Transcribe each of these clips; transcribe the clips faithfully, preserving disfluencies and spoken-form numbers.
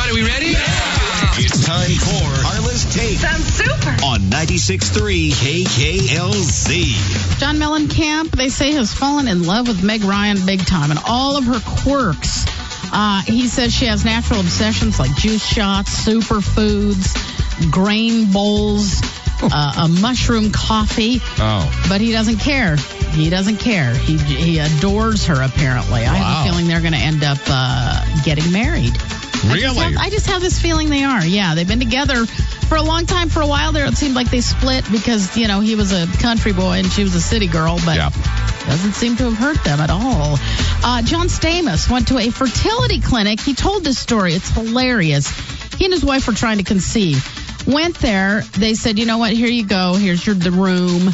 everybody. We ready? Yeah. It's time for Carla's Take. Sounds super. On ninety-six point three K K L Z. John Mellencamp, they say, has fallen in love with Meg Ryan big time and all of her quirks. Uh, he says she has natural obsessions like juice shots, superfoods, grain bowls, uh, a mushroom coffee. Oh. But he doesn't care. He doesn't care. He he adores her, apparently. I Wow. have a feeling they're going to end up uh, getting married. Really? I just, have, I just have this feeling they are. Yeah, they've been together for a long time. For a while there, it seemed like they split because, you know, he was a country boy and she was a city girl, but Yeah. doesn't seem to have hurt them at all. Uh, John Stamos went to a fertility clinic. He told this story. It's hilarious. He and his wife were trying to conceive. Went there. They said, you know what? Here you go. Here's your the room.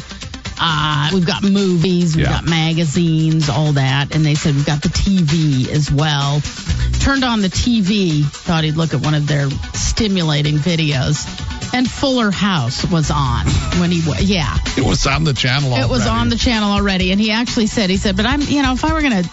Uh, we've got movies, we've Yeah. got magazines, all that. And they said, we've got the T V as well. Turned on the T V, thought he'd look at one of their stimulating videos. And Fuller House was on when he, w- yeah. It was on the channel already. It was on the channel already. And he actually said, he said, but I'm, you know, if I were going to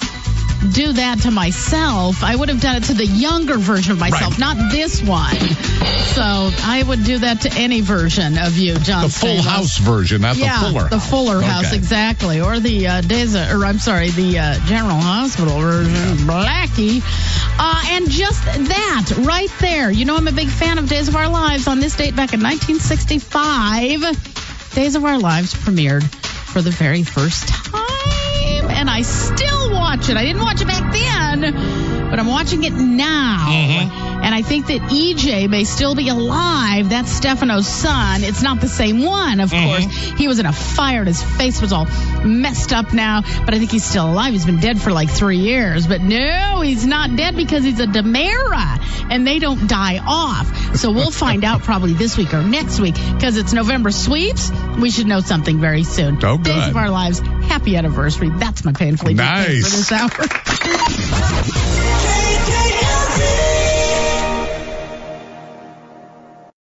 do that to myself, I would have done it to the younger version of myself, Right. not this one. So I would do that to any version of you, John The Full Stamos. House version, not Yeah, the Fuller the House. Fuller House, Okay. exactly. Or the uh, Days of, or I'm sorry, the uh, General Hospital version, Blackie. Uh, and just that right there. You know, I'm a big fan of Days of Our Lives. On this date back in nineteen sixty-five, Days of Our Lives premiered for the very first time. And I still watch it. I didn't watch it back then, but I'm watching it now. Mm-hmm. And I think that E J may still be alive. That's Stefano's son. It's not the same one, of Mm-hmm. course. He was in a fire and his face was all messed up now, but I think he's still alive. He's been dead for like three years. But no, he's not dead because he's a Demera, and they don't die off. So we'll find out probably this week or next week because it's November sweeps. We should know something very soon. Oh, good. Days of Our Lives, happy anniversary. That's my painfully good thing Nice. for this hour.